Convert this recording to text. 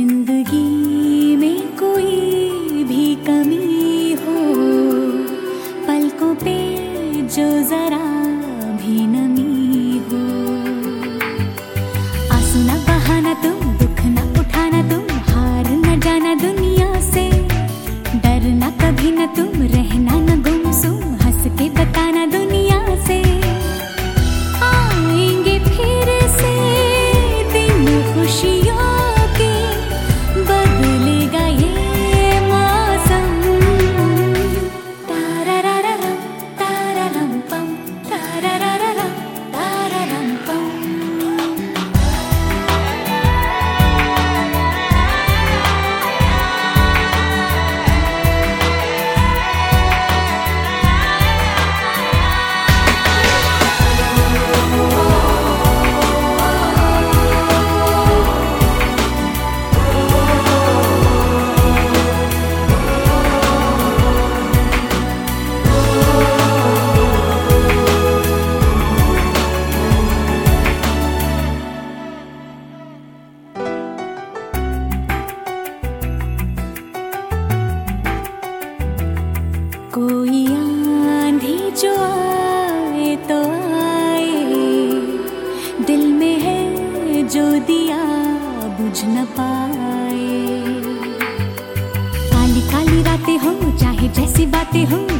जिंदगी में कोई भी कमी हो, पलकों पे जो जरा भी नमी हो। आंसू ना बहाना तुम, दुख ना उठाना तुम, हार न जाना दुनिया से, डरना कभी न तुम, रहना न गुमसुम, हंस के बताना दुनिया से। आएंगे फिर से दिन खुशियों के, बदलेगा ये मौसम। तारारारारम, तारारम पम, तारारारारम, तारारम पम। कोई आंधी जो आए तो आए, दिल में है जो दिया बुझ न पाए। काली काली रातें हो चाहे जैसी बातें हो,